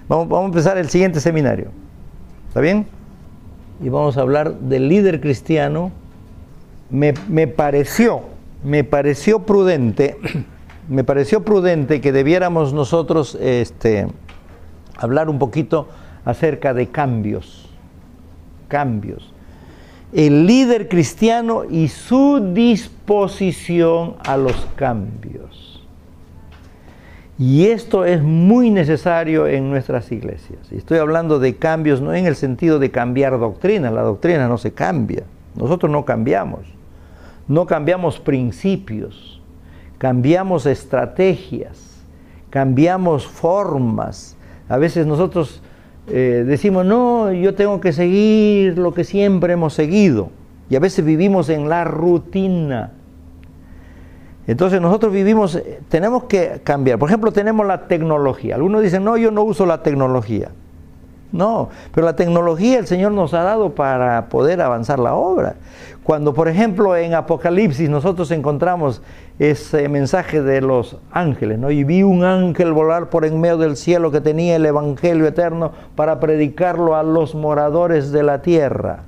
Vamos a empezar el siguiente seminario. ¿Está bien? Y vamos a hablar del líder cristiano. Me pareció prudente que debiéramos nosotros hablar un poquito acerca de cambios. El líder cristiano y su disposición a los cambios. Y esto es muy necesario en nuestras iglesias. Y estoy hablando de cambios no en el sentido de cambiar doctrina. La doctrina no se cambia. Nosotros no cambiamos. No cambiamos principios. Cambiamos estrategias. Cambiamos formas. A veces nosotros decimos, no, yo tengo que seguir lo que siempre hemos seguido. Y a veces vivimos en la rutina. Entonces nosotros tenemos que cambiar. Por ejemplo, tenemos la tecnología. Algunos dicen, no, yo no uso la tecnología. No, pero la tecnología el Señor nos ha dado para poder avanzar la obra. Cuando, por ejemplo, en Apocalipsis nosotros encontramos ese mensaje de los ángeles, ¿no? Y vi un ángel volar por en medio del cielo que tenía el evangelio eterno para predicarlo a los moradores de la tierra.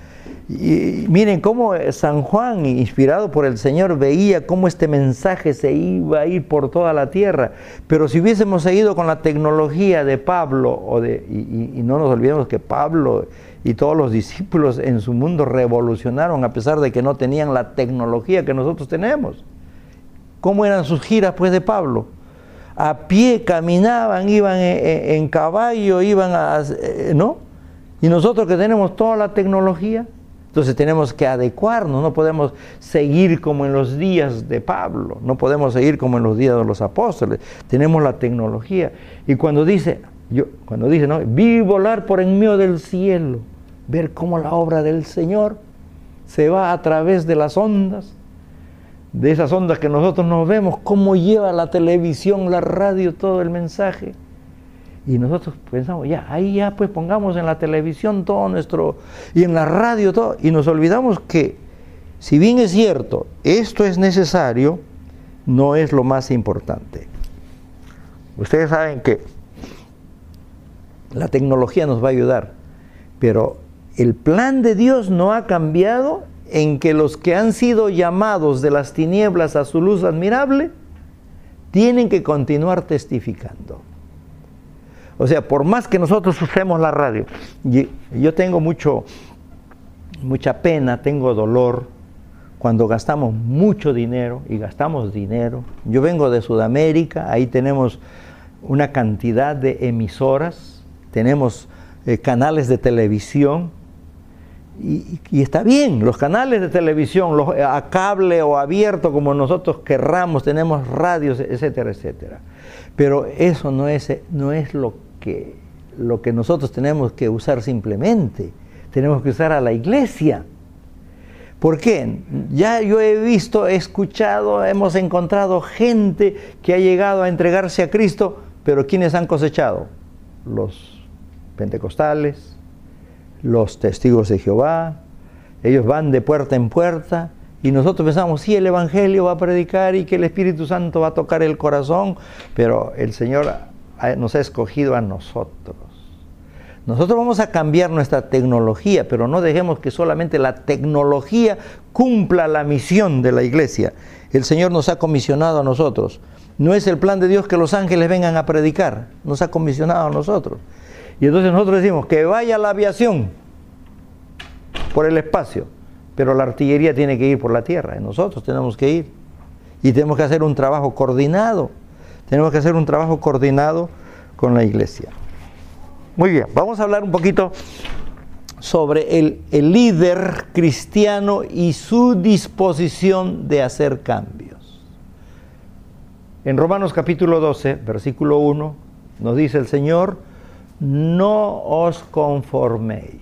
Y miren cómo San Juan, inspirado por el Señor, veía cómo este mensaje se iba a ir por toda la tierra. Pero si hubiésemos seguido con la tecnología de Pablo, y no nos olvidemos que Pablo y todos los discípulos en su mundo revolucionaron a pesar de que no tenían la tecnología que nosotros tenemos. ¿Cómo eran sus giras pues de Pablo? A pie caminaban, iban en caballo, ¿no? Y nosotros que tenemos toda la tecnología, entonces tenemos que adecuarnos, no podemos seguir como en los días de Pablo, no podemos seguir como en los días de los apóstoles, tenemos la tecnología. Y cuando dice, ¿no? Vi volar por en medio del cielo, ver cómo la obra del Señor se va a través de las ondas, de esas ondas que nosotros nos vemos, cómo lleva la televisión, la radio, todo el mensaje. Y nosotros pensamos, pues pongamos en la televisión todo y en la radio todo, y nos olvidamos que, si bien es cierto, esto es necesario, no es lo más importante. Ustedes saben que la tecnología nos va a ayudar, pero el plan de Dios no ha cambiado en que los que han sido llamados de las tinieblas a su luz admirable, tienen que continuar testificando. O sea, por más que nosotros usemos la radio, yo tengo mucha pena, tengo dolor cuando gastamos mucho dinero y gastamos dinero. Yo vengo de Sudamérica, ahí tenemos una cantidad de emisoras, tenemos canales de televisión y está bien, los canales de televisión, a cable o abierto como nosotros querramos, tenemos radios, etcétera, etcétera. Pero eso no es lo que nosotros tenemos que usar simplemente. Tenemos que usar a la iglesia. ¿Por qué? Ya yo he visto, he escuchado, hemos encontrado gente que ha llegado a entregarse a Cristo, pero ¿quiénes han cosechado? Los pentecostales, los testigos de Jehová. Ellos van de puerta en puerta. Y nosotros pensamos, sí, el Evangelio va a predicar y que el Espíritu Santo va a tocar el corazón, pero el Señor nos ha escogido a nosotros. Nosotros vamos a cambiar nuestra tecnología, pero no dejemos que solamente la tecnología cumpla la misión de la iglesia. El Señor nos ha comisionado a nosotros. No es el plan de Dios que los ángeles vengan a predicar, nos ha comisionado a nosotros. Y entonces nosotros decimos que vaya la aviación por el espacio, pero la artillería tiene que ir por la tierra, y nosotros tenemos que ir. Y tenemos que hacer un trabajo coordinado. Tenemos que hacer un trabajo coordinado con la iglesia. Muy bien, vamos a hablar un poquito sobre el líder cristiano y su disposición de hacer cambios. En Romanos capítulo 12, versículo 1, nos dice el Señor, no os conforméis.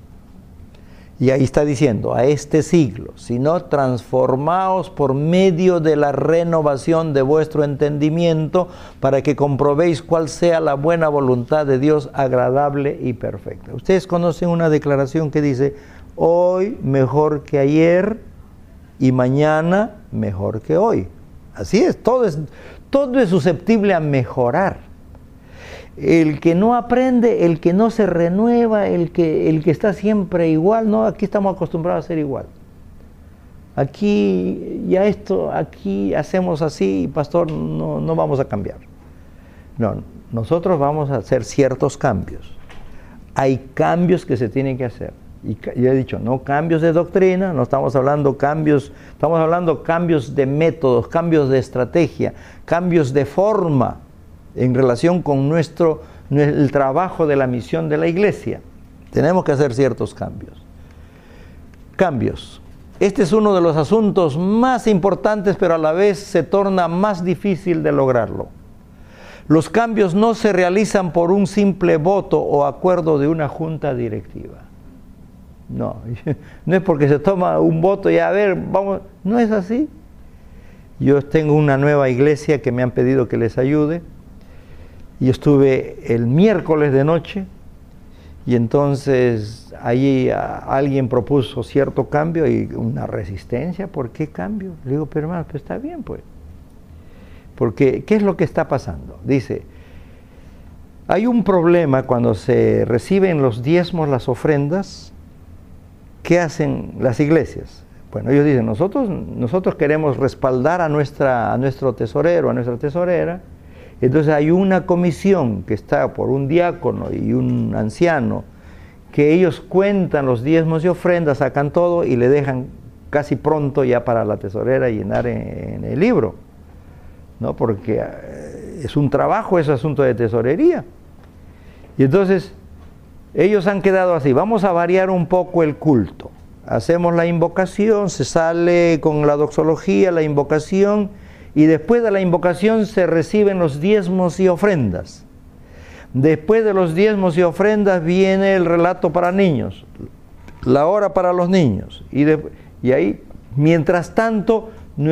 Y ahí está diciendo, a este siglo, sino transformaos por medio de la renovación de vuestro entendimiento, para que comprobéis cuál sea la buena voluntad de Dios, agradable y perfecta. Ustedes conocen una declaración que dice, hoy mejor que ayer y mañana mejor que hoy. Así es, todo es susceptible a mejorar. el que no aprende, el que no se renueva, el que está siempre igual. No, aquí estamos acostumbrados a ser igual. Aquí ya aquí hacemos así, pastor, no vamos a cambiar. No, nosotros vamos a hacer ciertos cambios. Hay cambios que se tienen que hacer. Y yo he dicho, no cambios de doctrina, no estamos hablando cambios, estamos hablando cambios de métodos, cambios de estrategia, cambios de forma en relación con el trabajo de la misión de la iglesia. Tenemos que hacer ciertos cambios. Cambios. Este es uno de los asuntos más importantes, pero a la vez se torna más difícil de lograrlo. Los cambios no se realizan por un simple voto o acuerdo de una junta directiva. No, no es porque se toma un voto y a ver, vamos, no es así. Yo tengo una nueva iglesia que me han pedido que les ayude. Y estuve el miércoles de noche y entonces allí alguien propuso cierto cambio y una resistencia. ¿Por qué cambio? Le digo, pero hermano, pues está bien pues. Porque, ¿qué es lo que está pasando? Dice, hay un problema cuando se reciben los diezmos, las ofrendas. ¿Qué hacen las iglesias? Bueno, ellos dicen, nosotros queremos respaldar a nuestro tesorero, a nuestra tesorera. Entonces hay una comisión que está por un diácono y un anciano, que ellos cuentan los diezmos y ofrendas, sacan todo y le dejan casi pronto ya para la tesorera llenar en el libro, ¿no? Porque es un trabajo, es asunto de tesorería. Y entonces ellos han quedado así, vamos a variar un poco el culto. Hacemos la invocación, se sale con la doxología, la invocación, y después de la invocación se reciben los diezmos y ofrendas. Después de los diezmos y ofrendas viene el relato para niños, la hora para los niños. Y ahí, mientras tanto,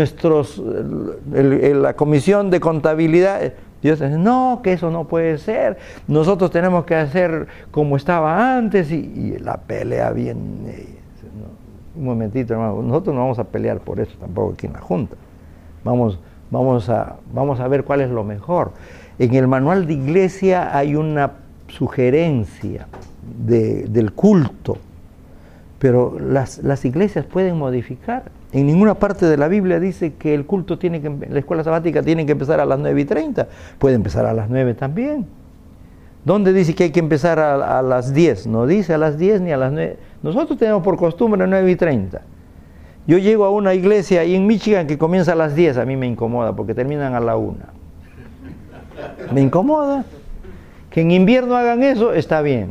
la comisión de contabilidad, Dios dice, no, que eso no puede ser, nosotros tenemos que hacer como estaba antes, y la pelea viene. Un momentito, hermano, nosotros no vamos a pelear por eso tampoco aquí en la Junta. Vamos a ver cuál es lo mejor. En el manual de iglesia hay una sugerencia del culto, pero las iglesias pueden modificar. En ninguna parte de la Biblia dice que el culto la escuela sabática tiene que empezar a las 9:30. Puede empezar a las 9 también. ¿Dónde dice que hay que empezar a las 10? No dice a las 10 ni a las 9. Nosotros tenemos por costumbre 9:30. Yo llego a una iglesia ahí en Michigan que comienza a las 10, a mí me incomoda porque terminan a la 1. Me incomoda. Que en invierno hagan eso, está bien.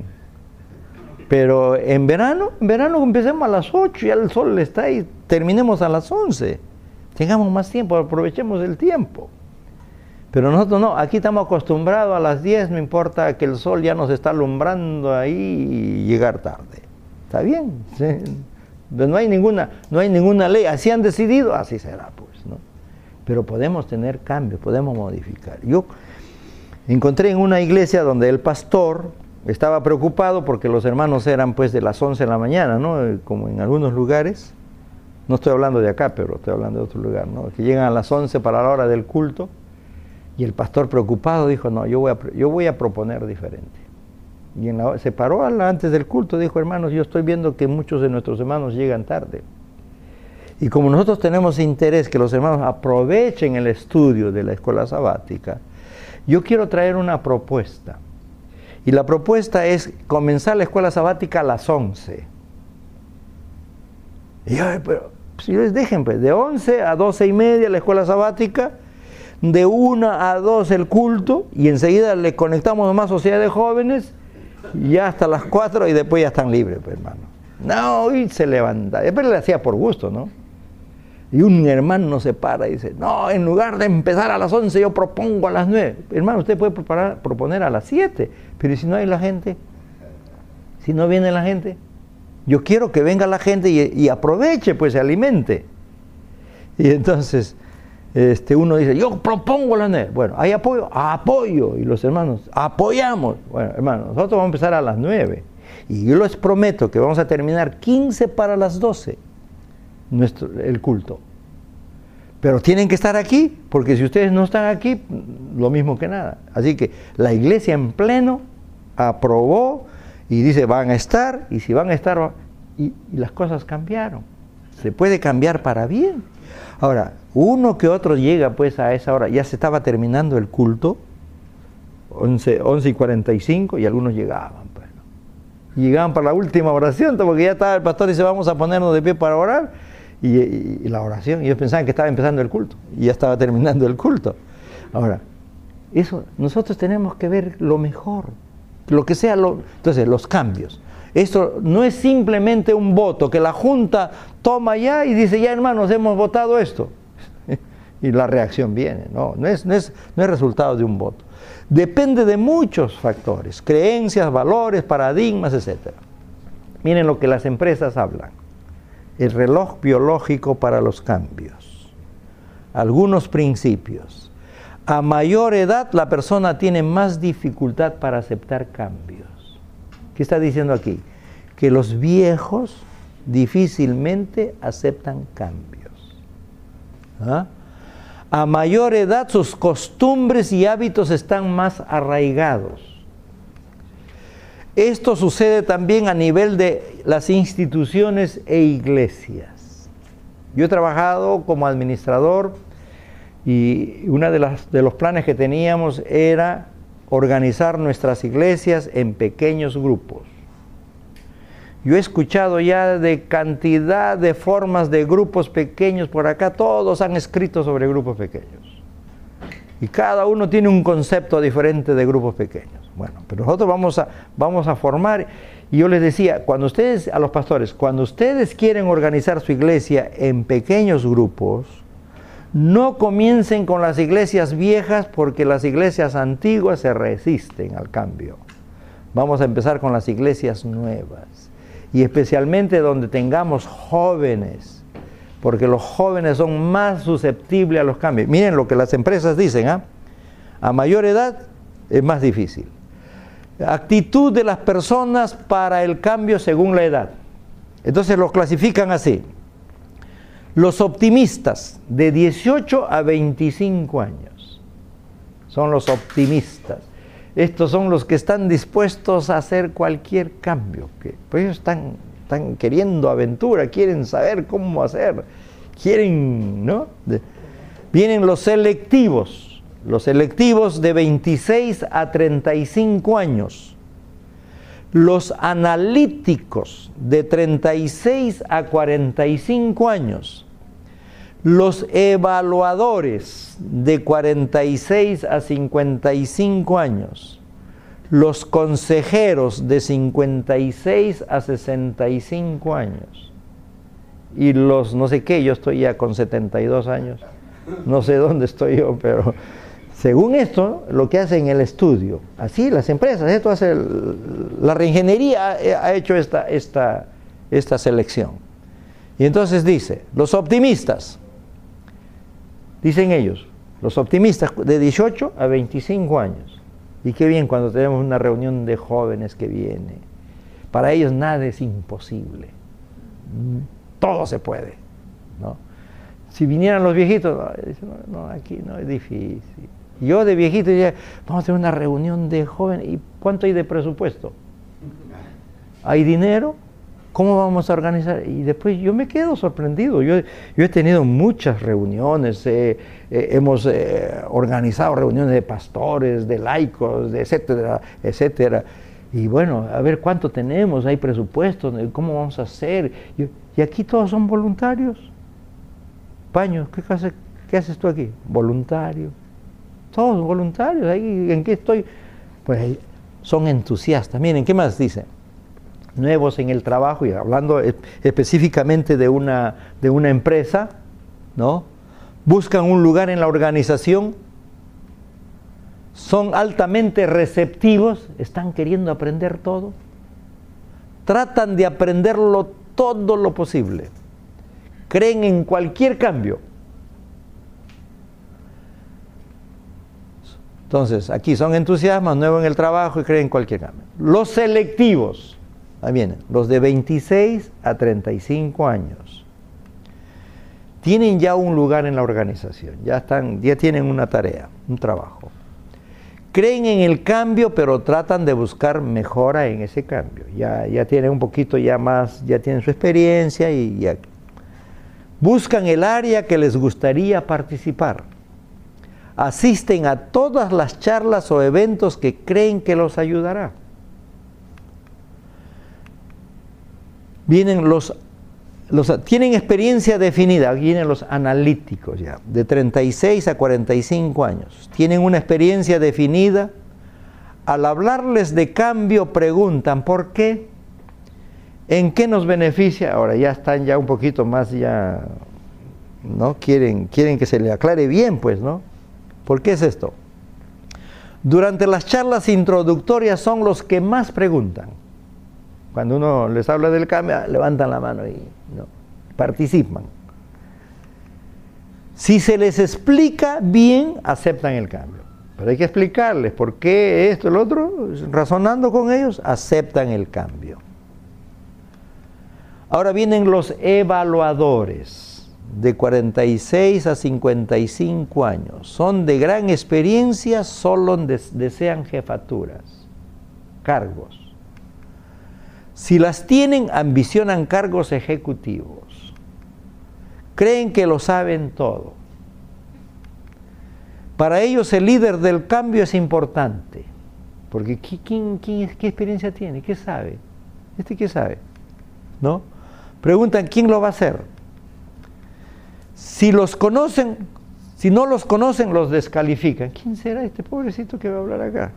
Pero en verano empecemos a las 8, ya el sol está ahí, terminemos a las 11. Tengamos más tiempo, aprovechemos el tiempo. Pero nosotros no, aquí estamos acostumbrados a las 10, no importa que el sol ya nos está alumbrando ahí y llegar tarde. ¿Está bien? ¿Sí? No hay ninguna ley, así han decidido, así será pues, ¿no? Pero podemos tener cambios, podemos modificar. Yo encontré en una iglesia donde el pastor estaba preocupado porque los hermanos eran pues de las 11 de la mañana, ¿no? Como en algunos lugares, no estoy hablando de acá, pero estoy hablando de otro lugar, ¿no? Que llegan a las 11 para la hora del culto, y el pastor preocupado dijo, no, yo voy a proponer diferente. Y se paró antes del culto, dijo, hermanos, yo estoy viendo que muchos de nuestros hermanos llegan tarde. Y como nosotros tenemos interés que los hermanos aprovechen el estudio de la escuela sabática, yo quiero traer una propuesta. Y la propuesta es comenzar la escuela sabática a las 11. Y yo, pero si les dejen, pues, de 11 a 12:30 la escuela sabática, de 1 a 2 el culto, y enseguida le conectamos más sociedad de jóvenes, ya hasta las 4 y después ya están libres, pues, hermano. No, y se levanta. Después le hacía por gusto, ¿no? Y un hermano se para y dice, no, en lugar de empezar a las 11 yo propongo a las 9. Hermano, usted puede proponer a las 7, pero ¿y si no hay la gente? Si no viene la gente, yo quiero que venga la gente y aproveche, pues se alimente. Y entonces uno dice, yo propongo a las 9. Bueno, ¿hay apoyo? Apoyo. Y los hermanos, apoyamos. Bueno, hermanos, nosotros vamos a empezar a las 9. Y yo les prometo que vamos a terminar 15 para las 12 el culto. Pero tienen que estar aquí, porque si ustedes no están aquí, lo mismo que nada. Así que la iglesia en pleno aprobó y dice, van a estar, y si van a estar, y las cosas cambiaron. Se puede cambiar para bien. Ahora, uno que otro llega pues a esa hora, ya se estaba terminando el culto, 11:45, y algunos llegaban, pues, ¿no? Y llegaban para la última oración, porque ya estaba el pastor y dice, vamos a ponernos de pie para orar, y la oración, y ellos pensaban que estaba empezando el culto, y ya estaba terminando el culto. Ahora, eso, nosotros tenemos que ver lo mejor, lo que sea, entonces los cambios. Esto no es simplemente un voto que la Junta toma ya y dice, ya hermanos, hemos votado esto. Y la reacción viene. No es resultado de un voto. Depende de muchos factores, creencias, valores, paradigmas, etc. Miren lo que las empresas hablan. El reloj biológico para los cambios. Algunos principios. A mayor edad la persona tiene más dificultad para aceptar cambios. ¿Qué está diciendo aquí? Que los viejos difícilmente aceptan cambios. ¿Ah? A mayor edad sus costumbres y hábitos están más arraigados. Esto sucede también a nivel de las instituciones e iglesias. Yo he trabajado como administrador y uno de los planes que teníamos era organizar nuestras iglesias en pequeños grupos. Yo he escuchado ya de cantidad de formas de grupos pequeños por acá, todos han escrito sobre grupos pequeños. Y cada uno tiene un concepto diferente de grupos pequeños. Bueno, pero nosotros vamos a formar, y yo les decía, cuando ustedes, a los pastores, cuando ustedes quieren organizar su iglesia en pequeños grupos, no comiencen con las iglesias viejas, porque las iglesias antiguas se resisten al cambio. Vamos a empezar con las iglesias nuevas, y especialmente donde tengamos jóvenes, porque los jóvenes son más susceptibles a los cambios. Miren lo que las empresas dicen, ¿ah? A mayor edad es más difícil. Actitud de las personas para el cambio según la edad. Entonces los clasifican así. Los optimistas de 18 a 25 años son los optimistas. Estos son los que están dispuestos a hacer cualquier cambio. Pues ellos están queriendo aventura, quieren saber cómo hacer, quieren, ¿no? Vienen los selectivos de 26 a 35 años. Los analíticos de 36 a 45 años. Los evaluadores de 46 a 55 años. Los consejeros de 56 a 65 años. Y los no sé qué, yo estoy ya con 72 años. No sé dónde estoy yo, pero según esto, lo que hacen el estudio, así las empresas, esto hace la reingeniería ha hecho esta selección. Y entonces dice, los optimistas, dicen ellos, los optimistas de 18 a 25 años. Y qué bien cuando tenemos una reunión de jóvenes que viene. Para ellos nada es imposible. Todo se puede, ¿no? Si vinieran los viejitos, no, aquí no es difícil. Yo de viejito ya, vamos a tener una reunión de jóvenes. ¿Y cuánto hay de presupuesto? ¿Hay dinero? ¿Cómo vamos a organizar? Y después yo me quedo sorprendido. Yo he tenido muchas reuniones, hemos organizado reuniones de pastores, de laicos, de etcétera, etcétera. Y bueno, a ver cuánto tenemos, hay presupuestos, ¿cómo vamos a hacer? Y aquí todos son voluntarios. Paño, ¿qué haces tú aquí? Voluntario. Todos voluntarios. Ahí, ¿en qué estoy? Pues son entusiastas. Miren, ¿qué más dice? Nuevos en el trabajo, y hablando específicamente de una empresa, ¿no? Buscan un lugar en la organización, son altamente receptivos, están queriendo aprender todo, tratan de aprenderlo todo lo posible, creen en cualquier cambio. Entonces, aquí son entusiastas, nuevos en el trabajo y creen en cualquier cambio. Los selectivos. Ahí vienen, los de 26 a 35 años. tienen ya un lugar en la organización, ya tienen una tarea, un trabajo. Creen en el cambio, pero tratan de buscar mejora en ese cambio. Ya tienen un poquito ya más, ya tienen su experiencia y ya buscan el área que les gustaría participar. Asisten a todas las charlas o eventos que creen que los ayudará. Vienen tienen experiencia definida, vienen los analíticos ya, de 36 a 45 años. Tienen una experiencia definida. Al hablarles de cambio preguntan, ¿por qué? ¿En qué nos beneficia? Ahora ya están ya un poquito más, ya, ¿no? Quieren que se le aclare bien, pues, ¿no? ¿Por qué es esto? Durante las charlas introductorias son los que más preguntan. Cuando uno les habla del cambio, levantan la mano y no, participan. Si se les explica bien, aceptan el cambio. Pero hay que explicarles por qué esto, el otro, razonando con ellos, aceptan el cambio. Ahora vienen los evaluadores, de 46 a 55 años. Son de gran experiencia, solo desean jefaturas, cargos. Si las tienen, ambicionan cargos ejecutivos. Creen que lo saben todo. Para ellos el líder del cambio es importante. Porque ¿qué experiencia tiene? ¿Qué sabe? ¿Qué sabe? ¿No? Preguntan, ¿quién lo va a hacer? Si los conocen, si no los conocen, los descalifican. ¿Quién será este pobrecito que va a hablar acá?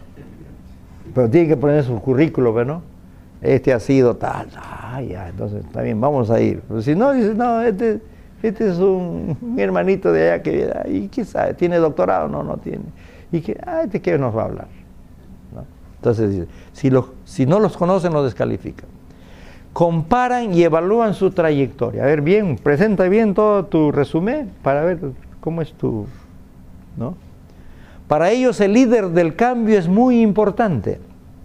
Pero tiene que poner su currículo, ¿no? Este ha sido tal, ya, entonces está bien, vamos a ir. Pero si no, dices, no, este es un hermanito de allá que, ¿y qué sabe? ¿Tiene doctorado? No tiene. ¿Y qué nos va a hablar? ¿No? Entonces dice, si no los conocen, los descalifican. Comparan y evalúan su trayectoria. A ver, bien, presenta bien todo tu resumen para ver cómo es tu, ¿no? Para ellos el líder del cambio es muy importante.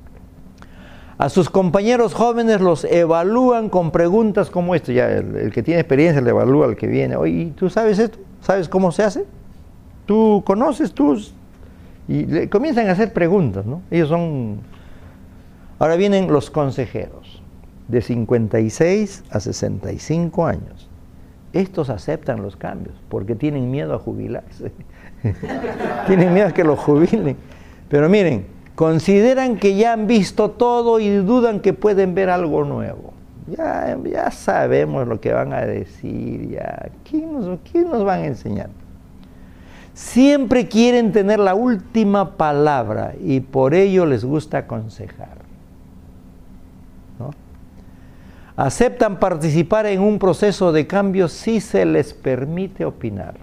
A sus compañeros jóvenes los evalúan con preguntas como esta. Ya el que tiene experiencia le evalúa al que viene. Oye, ¿tú sabes esto? ¿Sabes cómo se hace? ¿Tú conoces? Y le comienzan a hacer preguntas, ¿no? Ellos son... Ahora vienen los consejeros, de 56 a 65 años. Estos aceptan los cambios porque tienen miedo a jubilarse. Tienen miedo a que los jubilen. Pero miren, consideran que ya han visto todo y dudan que pueden ver algo nuevo. Ya sabemos lo que van a decir, ya. ¿Quién nos van a enseñar? Siempre quieren tener la última palabra y por ello les gusta aconsejar, ¿no? Aceptan participar en un proceso de cambio si se les permite opinar.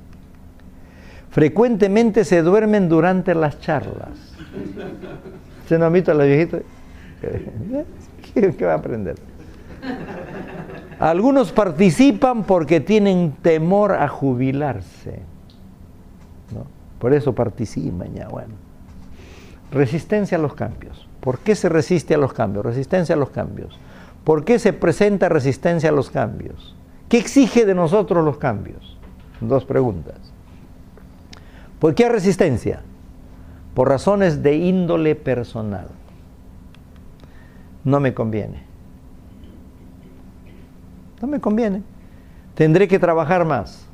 Frecuentemente se duermen durante las charlas. ¿Se no ha visto a los viejitos? ¿Qué va a aprender? Algunos participan porque tienen temor a jubilarse, ¿no? Por eso participan ya, bueno. Resistencia a los cambios. ¿Por qué se resiste a los cambios? Resistencia a los cambios. ¿Por qué se presenta resistencia a los cambios? ¿Qué exige de nosotros los cambios? Dos preguntas. ¿Por qué resistencia? Por razones de índole personal. No me conviene. No me conviene. Tendré que trabajar más.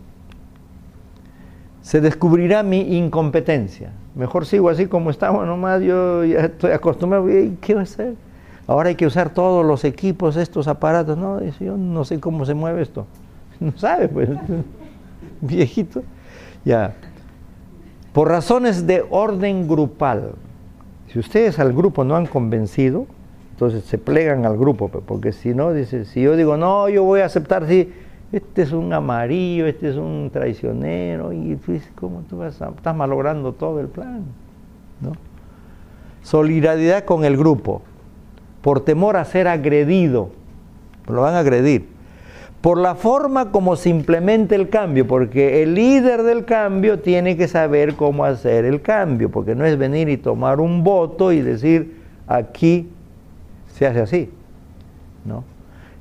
Se descubrirá mi incompetencia. Mejor sigo así como estamos nomás, yo ya estoy acostumbrado. ¿Qué va a hacer? Ahora hay que usar todos los equipos, estos aparatos. No, yo no sé cómo se mueve esto. No sabe, pues. Viejito. Ya. Por razones de orden grupal. Si ustedes al grupo no han convencido, entonces se plegan al grupo, porque si no, dice, si yo digo, no, yo voy a aceptar, si este es un amarillo, este es un traicionero, y tú dices, ¿cómo tú estás malogrando todo el plan? ¿No? Solidaridad con el grupo, por temor a ser agredido, lo van a agredir. Por la forma como se implementa el cambio, porque el líder del cambio tiene que saber cómo hacer el cambio, porque no es venir y tomar un voto y decir, aquí se hace así, ¿no?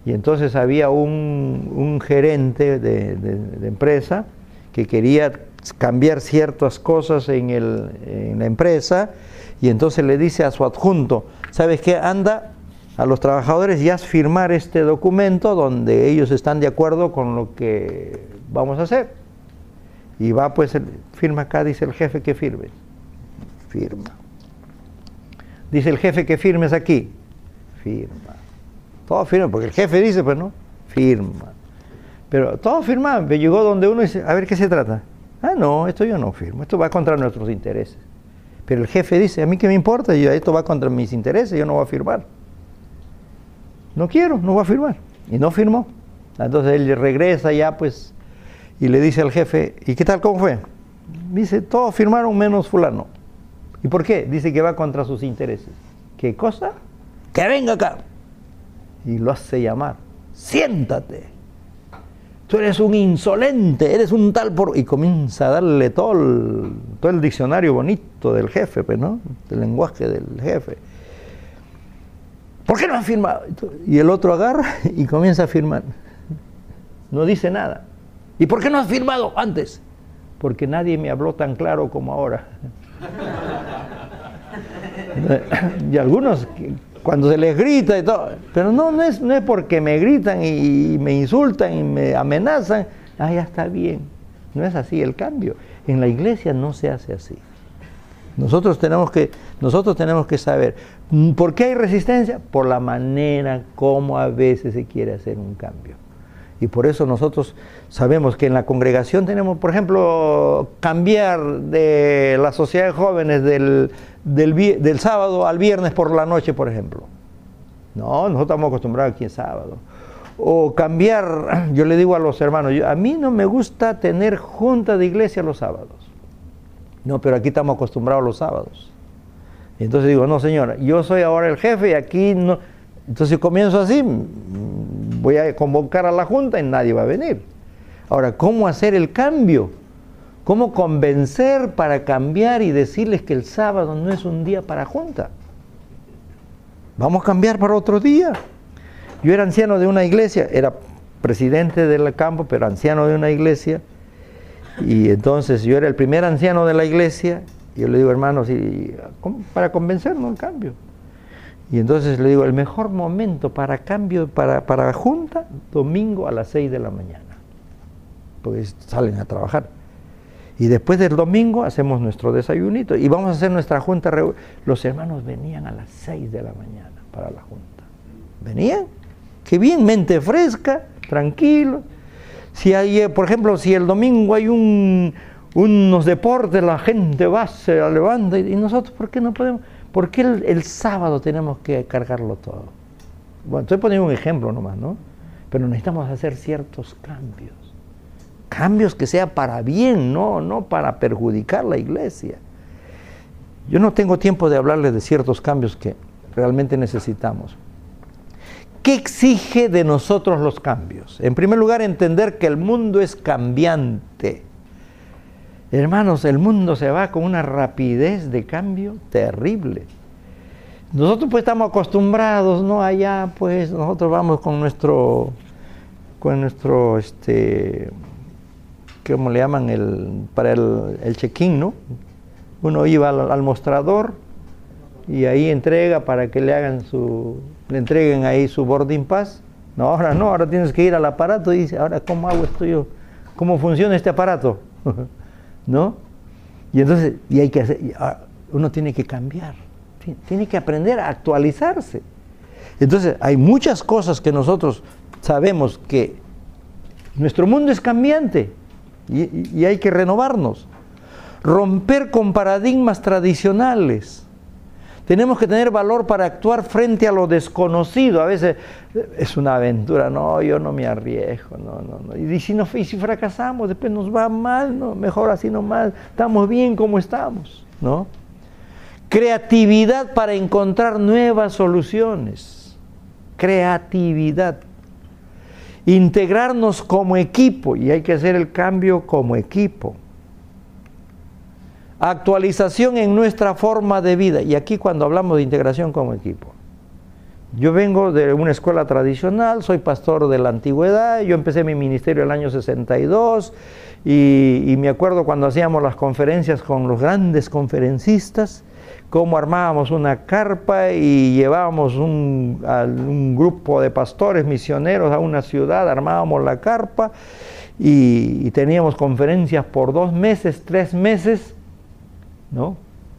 Y entonces había un gerente de empresa que quería cambiar ciertas cosas en la empresa, y entonces le dice a su adjunto, ¿sabes qué? Anda a los trabajadores y haz firmar este documento donde ellos están de acuerdo con lo que vamos a hacer. Y va pues, firma acá, dice el jefe que firme. Firma. Dice el jefe que firmes aquí. Firma. Todo firma, porque el jefe dice, pues no, firma. Pero todo firma, me llegó donde uno dice, a ver, ¿qué se trata? Ah, no, esto yo no firmo, esto va contra nuestros intereses. Pero el jefe dice, a mí qué me importa, esto va contra mis intereses, yo no voy a firmar. No quiero, no voy a firmar. Y no firmó. Entonces él regresa ya pues y le dice al jefe, ¿y qué tal, cómo fue? Dice, todos firmaron menos fulano. ¿Y por qué? Dice que va contra sus intereses. ¿Qué cosa? Que venga acá. Y lo hace llamar. Siéntate. Tú eres un insolente, eres un tal por... Y comienza a darle todo el diccionario bonito del jefe, pues, ¿no? Del lenguaje del jefe. ¿Por qué no has firmado? Y el otro agarra y comienza a firmar. No dice nada. ¿Y por qué no has firmado antes? Porque nadie me habló tan claro como ahora. Y algunos, cuando se les grita y todo, pero no es porque me gritan y me insultan y me amenazan, ah, ya está bien. No es así el cambio. En la iglesia no se hace así. Nosotros tenemos que saber, ¿por qué hay resistencia? Por la manera como a veces se quiere hacer un cambio. Y por eso nosotros sabemos que en la congregación tenemos, por ejemplo, cambiar de la sociedad de jóvenes del sábado al viernes por la noche, por ejemplo. No, nosotros estamos acostumbrados aquí en sábado. O cambiar, yo le digo a los hermanos, a mí no me gusta tener junta de iglesia los sábados. No, pero aquí estamos acostumbrados los sábados. Y entonces digo, no señora, yo soy ahora el jefe y aquí no. Entonces comienzo así, voy a convocar a la junta y nadie va a venir. Ahora, ¿cómo hacer el cambio? ¿Cómo convencer para cambiar y decirles que el sábado no es un día para junta? Vamos a cambiar para otro día. Yo era anciano de una iglesia, era presidente del campo, pero anciano de una iglesia. Y entonces yo era el primer anciano de la iglesia. Y yo le digo, hermanos, para convencernos el cambio. Y entonces le digo, el mejor momento para cambio, para junta, domingo a las 6 de la mañana. Porque salen a trabajar. Y después del domingo hacemos nuestro desayunito. Y vamos a hacer nuestra junta. Los hermanos venían a las 6 de la mañana para la junta. ¿Venían? Qué bien, mente fresca, tranquilo. Si hay, por ejemplo, si el domingo hay unos deportes, la gente va, se levanta. Y nosotros, ¿por qué no podemos? ¿Por qué el sábado tenemos que cargarlo todo? Bueno, estoy poniendo un ejemplo nomás, ¿no? Pero necesitamos hacer ciertos cambios. Cambios que sea para bien, no para perjudicar la iglesia. Yo no tengo tiempo de hablarles de ciertos cambios que realmente necesitamos. ¿Qué exige de nosotros los cambios? En primer lugar, entender que el mundo es cambiante. Hermanos, el mundo se va con una rapidez de cambio terrible. Nosotros pues estamos acostumbrados, ¿no? Allá pues nosotros vamos con nuestro ¿cómo le llaman? Para el check-in, ¿no? Uno iba al mostrador y ahí entrega para que le entreguen ahí su boarding pass. No, ahora tienes que ir al aparato y dice, ahora ¿cómo hago esto yo? ¿Cómo funciona este aparato? ¿No? Y entonces, hay que hacer, uno tiene que cambiar, tiene que aprender a actualizarse. Entonces, hay muchas cosas que nosotros sabemos que nuestro mundo es cambiante y hay que renovarnos, romper con paradigmas tradicionales. Tenemos que tener valor para actuar frente a lo desconocido. A veces es una aventura, no, yo no me arriesgo, no. Y si fracasamos, después nos va mal, no, mejor así nomás, estamos bien como estamos, ¿no? Creatividad para encontrar nuevas soluciones. Creatividad. Integrarnos como equipo, y hay que hacer el cambio como equipo. Actualización en nuestra forma de vida. Y aquí cuando hablamos de integración como equipo, Yo vengo de una escuela tradicional, soy pastor de la antigüedad, yo empecé mi ministerio en el año 62 y me acuerdo cuando hacíamos las conferencias con los grandes conferencistas, cómo armábamos una carpa y llevábamos a un grupo de pastores misioneros a una ciudad, armábamos la carpa y teníamos conferencias por 2 meses, 3 meses, ¿no?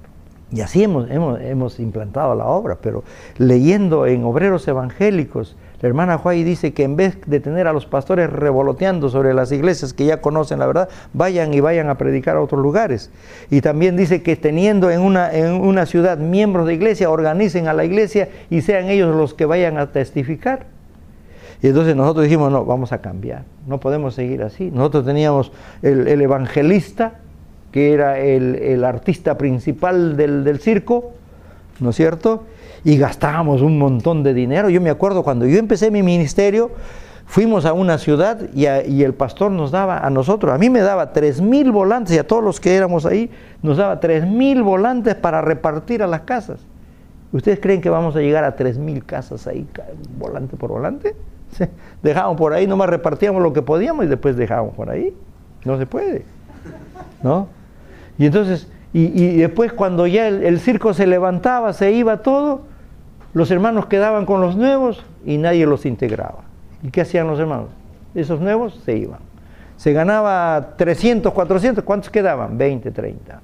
Y así hemos implantado la obra, pero leyendo en Obreros Evangélicos, la hermana Huay dice que en vez de tener a los pastores revoloteando sobre las iglesias que ya conocen la verdad, vayan a predicar a otros lugares. Y también dice que teniendo en una ciudad miembros de iglesia, organicen a la iglesia y sean ellos los que vayan a testificar. Y entonces nosotros dijimos, no, vamos a cambiar, no podemos seguir así. Nosotros teníamos el evangelista, que era el artista principal del circo, ¿no es cierto? Y gastábamos un montón de dinero. Yo me acuerdo cuando yo empecé mi ministerio, fuimos a una ciudad y el pastor nos daba a nosotros, a mí me daba 3,000 volantes y a todos los que éramos ahí, nos daba 3,000 volantes para repartir a las casas. ¿Ustedes creen que vamos a llegar a 3,000 casas ahí, volante por volante? ¿Sí? Dejábamos por ahí, nomás repartíamos lo que podíamos y después dejábamos por ahí. No se puede, ¿no? Y entonces, y después cuando ya el circo se levantaba, se iba todo, los hermanos quedaban con los nuevos y nadie los integraba. ¿Y qué hacían los hermanos? Esos nuevos se iban. Se ganaba 300, 400, ¿cuántos quedaban? 20, 30.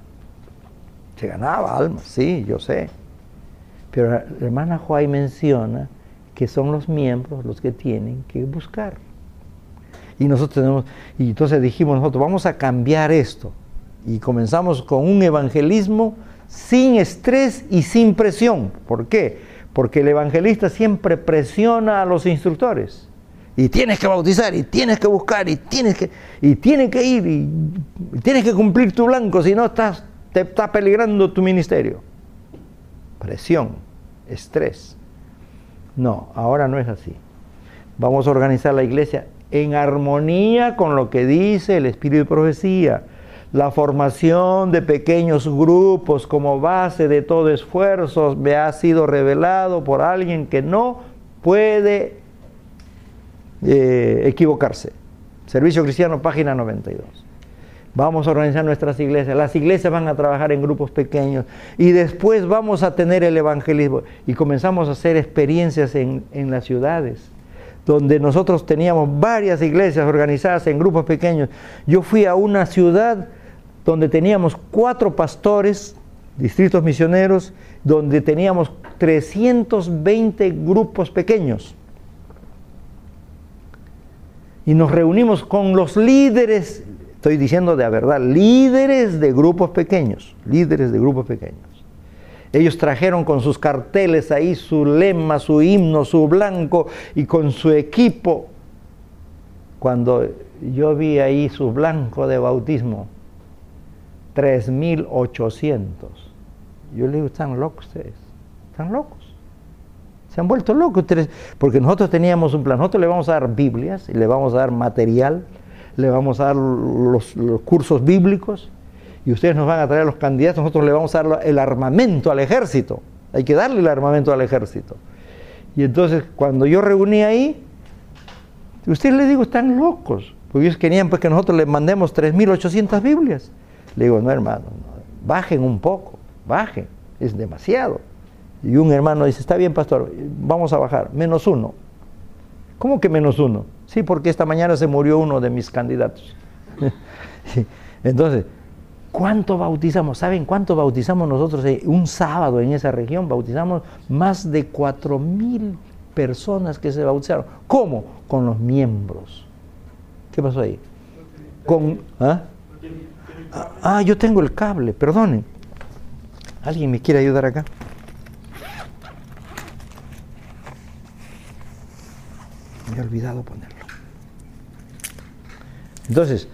Se ganaba almas, sí, yo sé. Pero la hermana Huay menciona que son los miembros los que tienen que buscar. Y nosotros y entonces dijimos nosotros, vamos a cambiar esto. Y comenzamos con un evangelismo sin estrés y sin presión. ¿Por qué? Porque el evangelista siempre presiona a los instructores. Y tienes que bautizar, y tienes que buscar, y tienes que ir, y tienes que cumplir tu blanco, si no te está peligrando tu ministerio. Presión, estrés. No, ahora no es así. Vamos a organizar la iglesia en armonía con lo que dice el Espíritu de Profecía. La formación de pequeños grupos como base de todo esfuerzo me ha sido revelado por alguien que no puede equivocarse. Servicio Cristiano, página 92. Vamos a organizar nuestras iglesias. Las iglesias van a trabajar en grupos pequeños y después vamos a tener el evangelismo. Y comenzamos a hacer experiencias en las ciudades, donde nosotros teníamos varias iglesias organizadas en grupos pequeños. Yo fui a una ciudad donde teníamos 4 pastores, distritos misioneros, donde teníamos 320 grupos pequeños. Y nos reunimos con los líderes, estoy diciendo de verdad, líderes de grupos pequeños, Ellos trajeron con sus carteles ahí su lema, su himno, su blanco y con su equipo. Cuando yo vi ahí su blanco de bautismo, 3,800. Yo le digo, están locos ustedes, están locos. Se han vuelto locos ustedes, porque nosotros teníamos un plan. Nosotros le vamos a dar Biblias, y le vamos a dar material, le vamos a dar los cursos bíblicos, y ustedes nos van a traer los candidatos, nosotros le vamos a dar el armamento al ejército. Hay que darle el armamento al ejército. Y entonces, cuando yo reuní ahí, ustedes les digo, están locos, porque ellos querían pues, que nosotros les mandemos 3,800 Biblias. Le digo, no hermano, no, bajen un poco, bajen, es demasiado. Y un hermano dice, está bien pastor, vamos a bajar, -1. ¿Cómo que -1? Sí, porque esta mañana se murió uno de mis candidatos. Entonces, ¿cuánto bautizamos? ¿Saben cuánto bautizamos nosotros un sábado en esa región? Bautizamos más de 4,000 personas que se bautizaron. ¿Cómo? Con los miembros. ¿Qué pasó ahí? Yo tengo el cable, perdonen. ¿Alguien me quiere ayudar acá? Me he olvidado ponerlo. Entonces,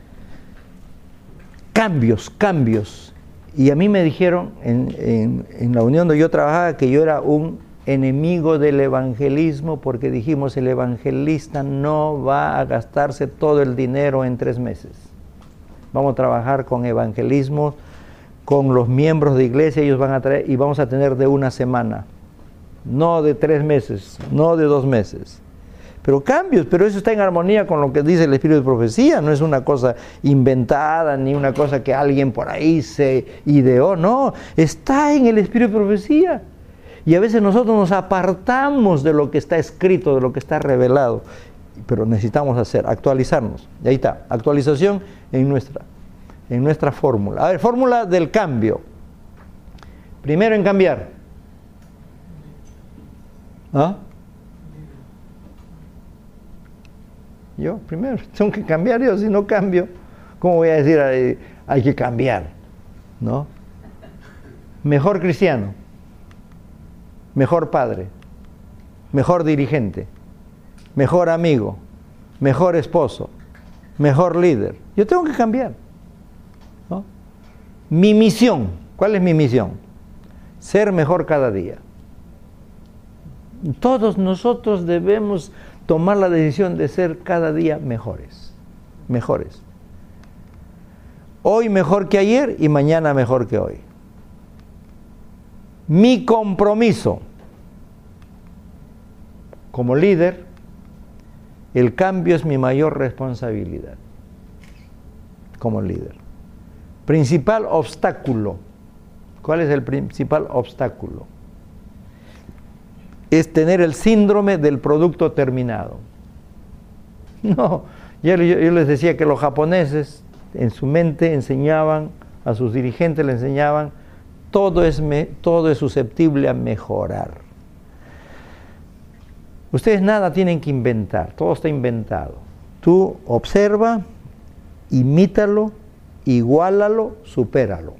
cambios. Y a mí me dijeron en la unión donde yo trabajaba que yo era un enemigo del evangelismo, porque dijimos, el evangelista no va a gastarse todo el dinero en 3 meses. Vamos a trabajar con evangelismo, con los miembros de iglesia, ellos van a traer, y vamos a tener de 1 semana. no de 3 meses, no de 2 meses. Pero cambios, pero eso está en armonía con lo que dice el Espíritu de Profecía, no es una cosa inventada, ni una cosa que alguien por ahí se ideó, no, está en el Espíritu de Profecía. Y a veces nosotros nos apartamos de lo que está escrito, de lo que está revelado, pero necesitamos actualizarnos. Y ahí está, actualización en nuestra fórmula. A ver, fórmula del cambio. Primero en cambiar. ¿Ah? Yo primero tengo que cambiar, yo si no cambio, ¿cómo voy a decir hay que cambiar? ¿No? Mejor cristiano, mejor padre, mejor dirigente, mejor amigo, mejor esposo, mejor líder. Yo tengo que cambiar, ¿no? Mi misión, ¿cuál es mi misión? Ser mejor cada día. Todos nosotros debemos tomar la decisión de ser cada día mejores. Hoy mejor que ayer y mañana mejor que hoy. Mi compromiso como líder, el cambio es mi mayor responsabilidad como líder. Principal obstáculo. ¿Cuál es el principal obstáculo? Es tener el síndrome del producto terminado. No, yo les decía que los japoneses en su mente enseñaban, a sus dirigentes le enseñaban, todo es susceptible a mejorar. Ustedes nada tienen que inventar, todo está inventado. Tú observa, imítalo, iguálalo, supéralo.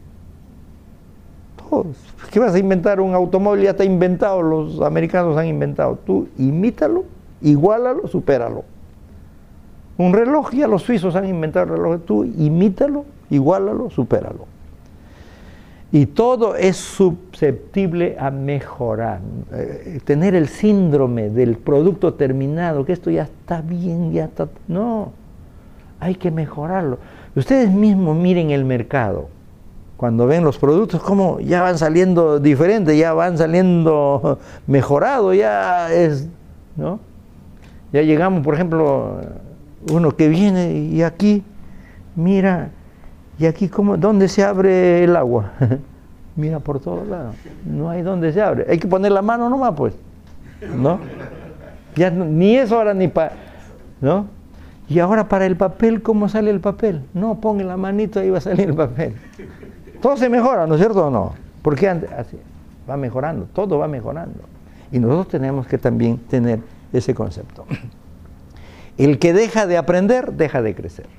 ¿Qué vas a inventar? Un automóvil ya está inventado, los americanos han inventado. Tú imítalo, iguálalo, supéralo. Un reloj, ya los suizos han inventado el reloj. Tú imítalo, iguálalo, supéralo. Y todo es susceptible a mejorar. Tener el síndrome del producto terminado, que esto ya está bien, ya está... No, hay que mejorarlo. Ustedes mismos miren el mercado. Cuando ven los productos, como ya van saliendo diferentes, ya van saliendo mejorados, ya es, ¿no? Ya llegamos, por ejemplo, uno que viene y aquí, mira, y aquí, ¿dónde se abre el agua? Mira por todos lados, no hay dónde se abre. Hay que poner la mano nomás, pues, ¿no? Ya ni eso ahora ni para, ¿no? Y ahora para el papel, ¿cómo sale el papel? No, ponga la manito, ahí va a salir el papel. Todo se mejora, ¿no es cierto o no? Porque así va mejorando, todo va mejorando. Y nosotros tenemos que también tener ese concepto. El que deja de aprender, deja de crecer.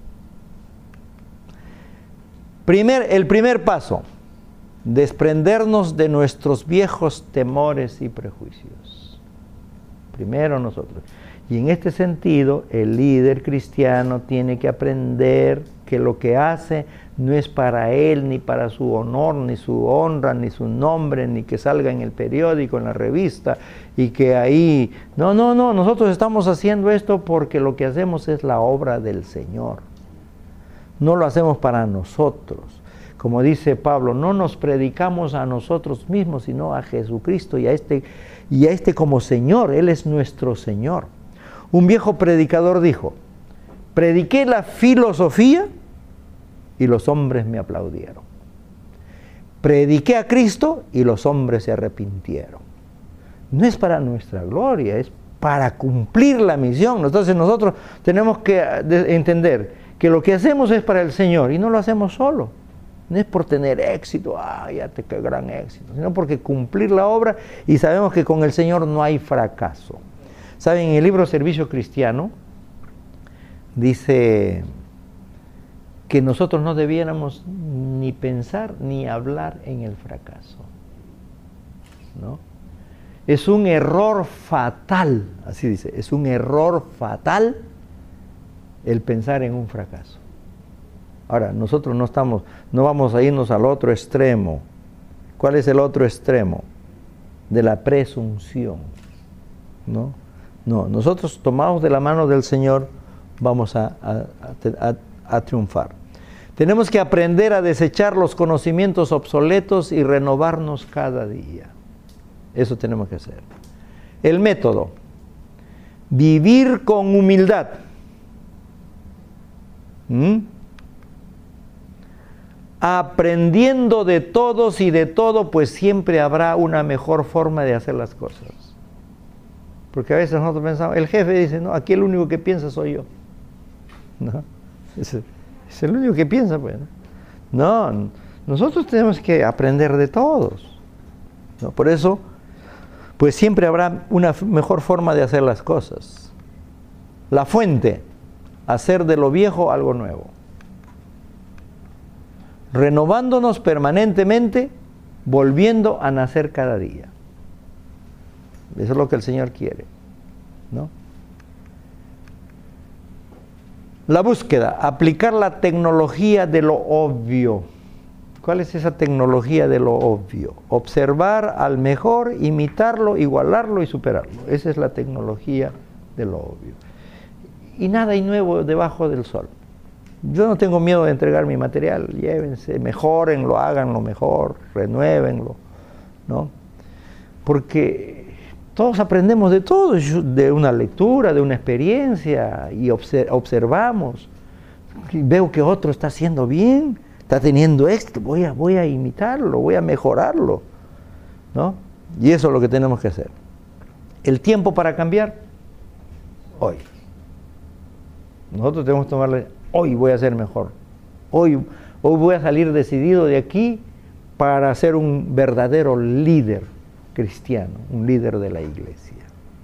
El primer paso, desprendernos de nuestros viejos temores y prejuicios. Primero nosotros. Y en este sentido, el líder cristiano tiene que aprender que lo que hace no es para él, ni para su honor, ni su honra, ni su nombre, ni que salga en el periódico, en la revista, y que ahí... No, nosotros estamos haciendo esto porque lo que hacemos es la obra del Señor. No lo hacemos para nosotros. Como dice Pablo, no nos predicamos a nosotros mismos, sino a Jesucristo y a este como Señor. Él es nuestro Señor. Un viejo predicador dijo, prediqué la filosofía y los hombres me aplaudieron. Prediqué a Cristo y los hombres se arrepintieron. No es para nuestra gloria, es para cumplir la misión. Entonces nosotros tenemos que entender que lo que hacemos es para el Señor y no lo hacemos solo. No es por tener éxito, qué gran éxito, sino porque cumplir la obra y sabemos que con el Señor no hay fracaso. ¿Saben? En el libro Servicio Cristiano dice que nosotros no debiéramos ni pensar ni hablar en el fracaso, ¿no? Es un error fatal, así dice, es un error fatal el pensar en un fracaso. Ahora, nosotros no vamos a irnos al otro extremo. ¿Cuál es el otro extremo? De la presunción, ¿no? No, nosotros tomados de la mano del Señor vamos a triunfar. Tenemos que aprender a desechar los conocimientos obsoletos y renovarnos cada día. Eso tenemos que hacer. El método: vivir con humildad. Aprendiendo de todos y de todo, pues siempre habrá una mejor forma de hacer las cosas. Porque a veces nosotros pensamos, el jefe dice, no, aquí el único que piensa soy yo. ¿No? Es el único que piensa, pues. No, nosotros tenemos que aprender de todos. ¿No? Por eso, pues siempre habrá una mejor forma de hacer las cosas. La fuente: hacer de lo viejo algo nuevo. Renovándonos permanentemente, volviendo a nacer cada día. Eso es lo que el Señor quiere, ¿no? La búsqueda: aplicar la tecnología de lo obvio. ¿Cuál es esa tecnología de lo obvio? Observar al mejor, imitarlo, igualarlo y superarlo. Esa es la tecnología de lo obvio. Y nada hay nuevo debajo del sol. Yo no tengo miedo de entregar mi material. Llévense, mejórenlo, háganlo mejor, renuévenlo, ¿no? Porque todos aprendemos de todo, de una lectura, de una experiencia, y observamos. Y veo que otro está haciendo bien, está teniendo éxito, voy a imitarlo, voy a mejorarlo, ¿no? Y eso es lo que tenemos que hacer. El tiempo para cambiar: hoy. Nosotros tenemos que tomarle: hoy voy a ser mejor. Hoy voy a salir decidido de aquí para ser un verdadero líder cristiano, un líder de la iglesia.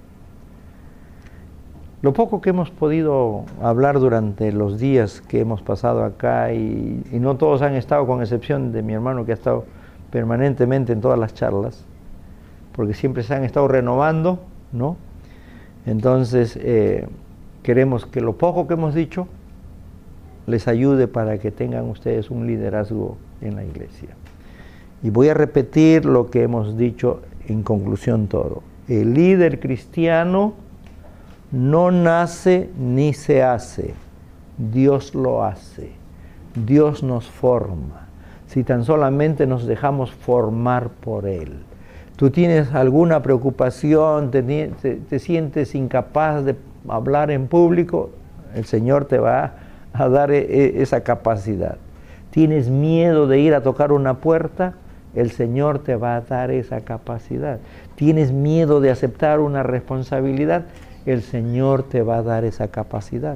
Lo poco que hemos podido hablar durante los días que hemos pasado acá, y no todos han estado, con excepción de mi hermano que ha estado permanentemente en todas las charlas, porque siempre se han estado renovando, ¿no? Entonces, queremos que lo poco que hemos dicho les ayude para que tengan ustedes un liderazgo en la iglesia. Y voy a repetir lo que hemos dicho en conclusión todo. El líder cristiano no nace ni se hace, Dios lo hace. Dios nos forma, si tan solamente nos dejamos formar por Él. Tú tienes alguna preocupación, te sientes incapaz de hablar en público, el Señor te va a dar esa capacidad. Tienes miedo de ir a tocar una puerta, el Señor te va a dar esa capacidad. Tienes miedo de aceptar una responsabilidad, el Señor te va a dar esa capacidad.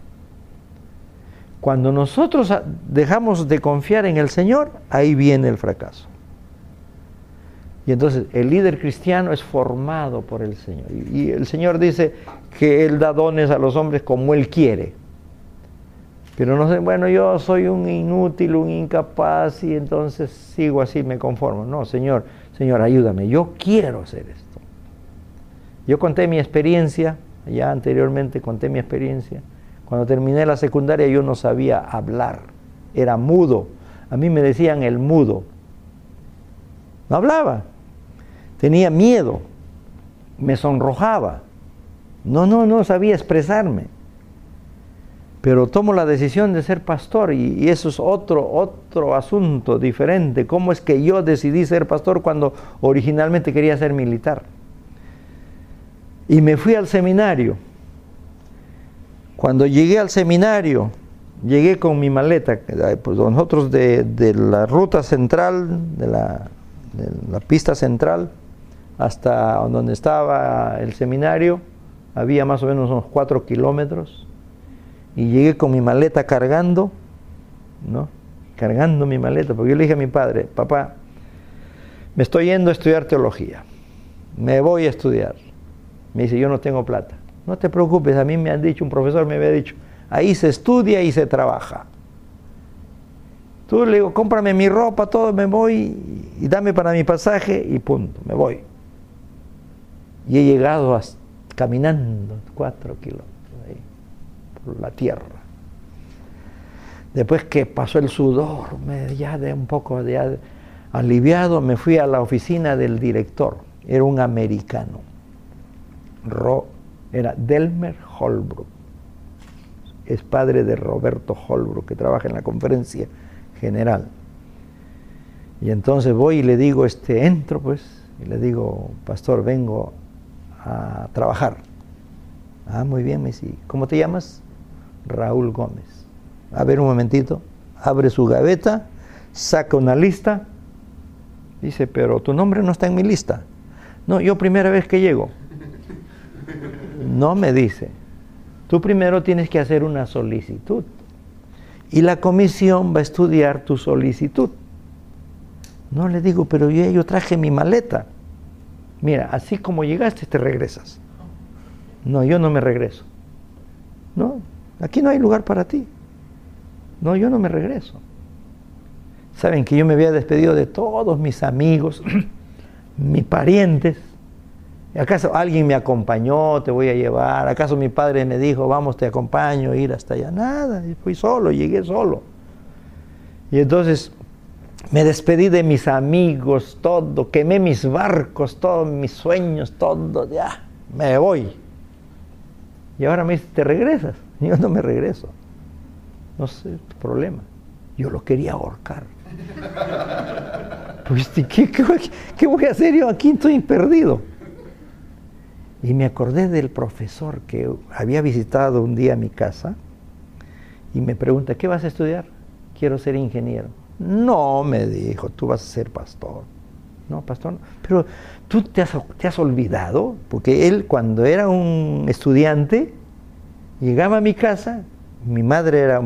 Cuando nosotros dejamos de confiar en el Señor, ahí viene el fracaso. Y entonces el líder cristiano es formado por el Señor. Y el Señor dice que Él da dones a los hombres como Él quiere. Pero no sé, bueno, yo soy un inútil, un incapaz, y entonces sigo así, me conformo. No, Señor, ayúdame, yo quiero hacer esto. Yo conté mi experiencia, ya anteriormente conté mi experiencia. Cuando terminé la secundaria yo no sabía hablar, era mudo. A mí me decían el mudo. No hablaba, tenía miedo, me sonrojaba. No sabía expresarme. Pero tomo la decisión de ser pastor, y eso es otro asunto diferente. ¿Cómo es que yo decidí ser pastor cuando originalmente quería ser militar? Y me fui al seminario. Cuando llegué al seminario, llegué con mi maleta. Pues nosotros de la ruta central, de la pista central, hasta donde estaba el seminario, había más o menos unos 4 kilómetros. Y llegué con mi maleta cargando, ¿no? Cargando mi maleta, porque yo le dije a mi padre: papá, me estoy yendo a estudiar teología, me voy a estudiar. Me dice: yo no tengo plata. No te preocupes, a mí me han dicho, un profesor me había dicho, ahí se estudia y se trabaja. Tú, le digo, cómprame mi ropa, todo, me voy, y dame para mi pasaje, y punto, me voy. Y he llegado caminando 4 kilómetros. La tierra. Después que pasó el sudor, ya de un poco aliviado, me fui a la oficina del director. Era un americano. Era Delmer Holbrook. Es padre de Roberto Holbrook, que trabaja en la Conferencia General. Y entonces voy y le digo, entro pues, Y le digo, pastor, vengo a trabajar. Ah, muy bien, me dice, ¿cómo te llamas? Raúl Gómez. A ver un momentito, abre su gaveta, saca una lista, dice, pero tu nombre no está en mi lista. No, yo primera vez que llego. No, me dice, tú primero tienes que hacer una solicitud y la comisión va a estudiar tu solicitud. No, le digo, pero yo traje mi maleta. Mira, así como llegaste te regresas. No, yo no me regreso. No, aquí no hay lugar para ti. No, yo no me regreso. Saben que yo me había despedido de todos mis amigos, mis parientes. ¿Acaso alguien me acompañó, te voy a llevar? ¿Acaso mi padre me dijo, vamos, te acompaño, ir hasta allá? Nada, fui solo, llegué solo. Y entonces me despedí de mis amigos, todo, quemé mis barcos, todos mis sueños, todo, ya, me voy. Y ahora me dice, ¿te regresas? Yo no me regreso. No sé, tu problema. Yo lo quería ahorcar. Pues, ¿qué voy a hacer yo aquí? Estoy perdido. Y me acordé del profesor que había visitado un día mi casa y me pregunta, ¿qué vas a estudiar? Quiero ser ingeniero. No, me dijo, tú vas a ser pastor. No, pastor, no. Pero tú te has olvidado, porque él cuando era un estudiante, llegaba a mi casa, mi madre era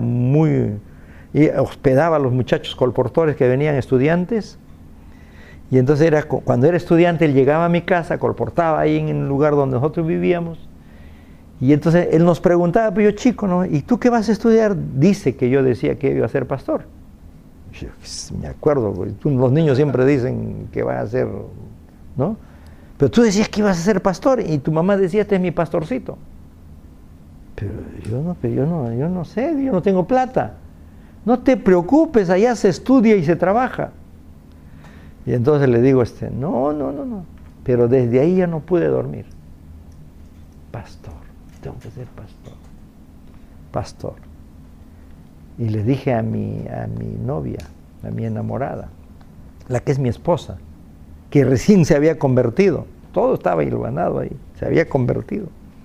y hospedaba a los muchachos colportores que venían estudiantes, y entonces cuando era estudiante él llegaba a mi casa, colportaba ahí en el lugar donde nosotros vivíamos, y entonces él nos preguntaba, pues yo chico, ¿no? ¿Y tú qué vas a estudiar? Dice que yo decía que iba a ser pastor. Yo, me acuerdo, los niños siempre dicen que van a ser, ¿no? Pero tú decías que ibas a ser pastor y tu mamá decía, este es mi pastorcito. Pero yo no sé, yo no tengo plata. No te preocupes, allá se estudia y se trabaja. Y entonces le digo no. Pero desde ahí ya no pude dormir. Pastor, tengo que ser pastor. Pastor. Y le dije a mi novia, a mi enamorada, la que es mi esposa, que recién se había convertido. Todo estaba hilvanado ahí, se había convertido.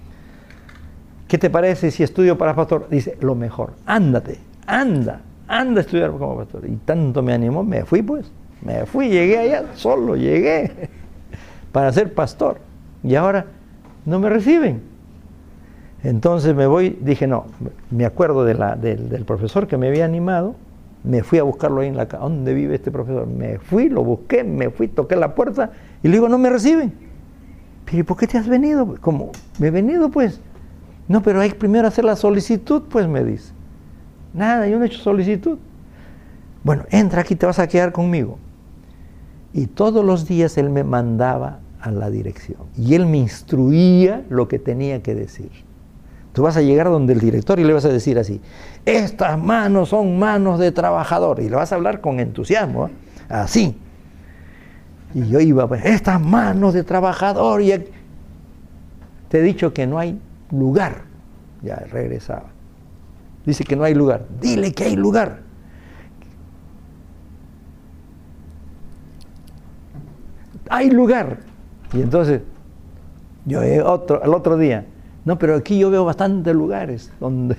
¿Qué te parece si estudio para pastor? Dice, lo mejor, ándate, anda a estudiar como pastor. Y tanto me animó, me fui, llegué allá, solo llegué para ser pastor. Y ahora no me reciben. Entonces me voy, dije, no, me acuerdo del profesor que me había animado, me fui a buscarlo ahí en la casa. ¿Dónde vive este profesor? Me fui, lo busqué, toqué la puerta y le digo, no me reciben. Pero ¿y por qué te has venido? ¿Cómo? Me he venido, pues. No, pero hay que primero hacer la solicitud, pues, me dice. Nada, yo no he hecho solicitud. Bueno, entra aquí, te vas a quedar conmigo. Y todos los días él me mandaba a la dirección. Y él me instruía lo que tenía que decir. Tú vas a llegar donde el director y le vas a decir así, estas manos son manos de trabajador. Y le vas a hablar con entusiasmo, ¿eh? Así. Y yo iba, pues, estas manos de trabajador. Y te he dicho que no hay lugar. Ya regresaba. Dice que no hay lugar. Dile que hay lugar. Hay lugar. Y entonces, yo el otro día, no, pero aquí yo veo bastantes lugares donde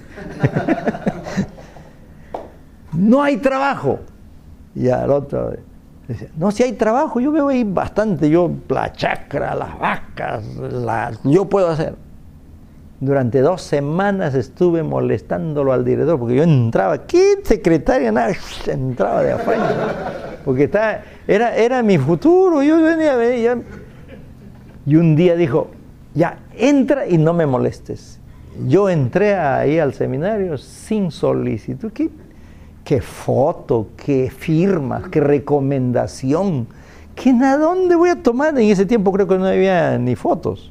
no hay trabajo. Y al otro dice, no, si hay trabajo, yo veo ahí bastante, la chacra, las vacas, yo puedo hacer. Durante 2 semanas estuve molestándolo al director, porque yo entraba, ¿qué secretaria? Nada, entraba de afán, porque era mi futuro, yo venía. Y un día dijo, ya, entra y no me molestes. Yo entré ahí al seminario sin solicitud. ¿Qué foto, qué firma, qué recomendación? ¿Dónde voy a tomar? En ese tiempo creo que no había ni fotos.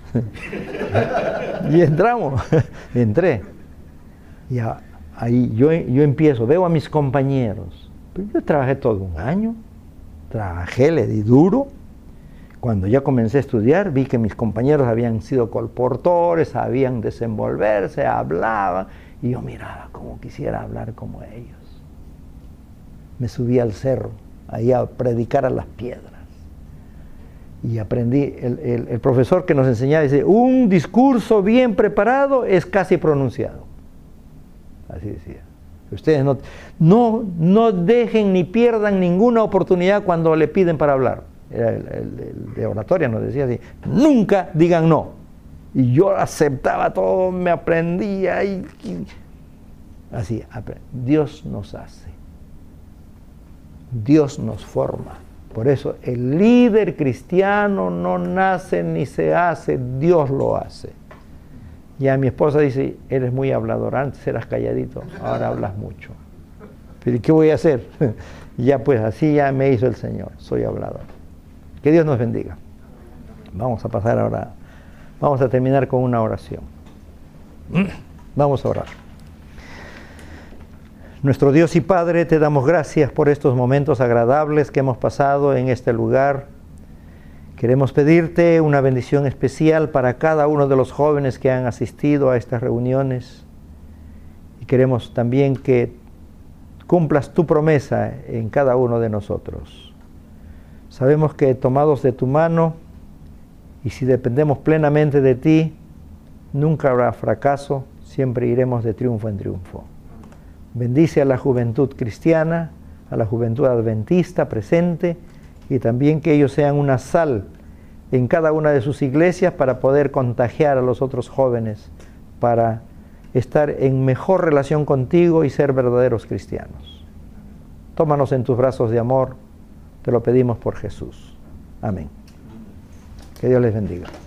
Y entré. Y ahí yo empiezo, veo a mis compañeros. Yo trabajé todo un año, le di duro. Cuando ya comencé a estudiar, vi que mis compañeros habían sido colportores, sabían desenvolverse, hablaban, y yo miraba como quisiera hablar como ellos. Me subí al cerro, ahí a predicar a las piedras. Y aprendí, el profesor que nos enseñaba dice, un discurso bien preparado es casi pronunciado. Así decía. Ustedes no dejen ni pierdan ninguna oportunidad cuando le piden para hablar. El de oratoria nos decía así, nunca digan no. Y yo aceptaba todo, me aprendía así. Dios nos hace. Dios nos forma. Por eso el líder cristiano no nace ni se hace, Dios lo hace. Ya mi esposa dice, eres muy hablador, antes eras calladito, ahora hablas mucho. Pero ¿qué voy a hacer? Ya pues así ya me hizo el Señor, soy hablador. Que Dios nos bendiga. Vamos a pasar ahora, vamos a terminar con una oración. Vamos a orar. Nuestro Dios y Padre, te damos gracias por estos momentos agradables que hemos pasado en este lugar. Queremos pedirte una bendición especial para cada uno de los jóvenes que han asistido a estas reuniones. Y queremos también que cumplas tu promesa en cada uno de nosotros. Sabemos que tomados de tu mano, y si dependemos plenamente de ti, nunca habrá fracaso, siempre iremos de triunfo en triunfo. Bendice a la juventud cristiana, a la juventud adventista presente, y también que ellos sean una sal en cada una de sus iglesias para poder contagiar a los otros jóvenes, para estar en mejor relación contigo y ser verdaderos cristianos. Tómanos en tus brazos de amor, te lo pedimos por Jesús. Amén. Que Dios les bendiga.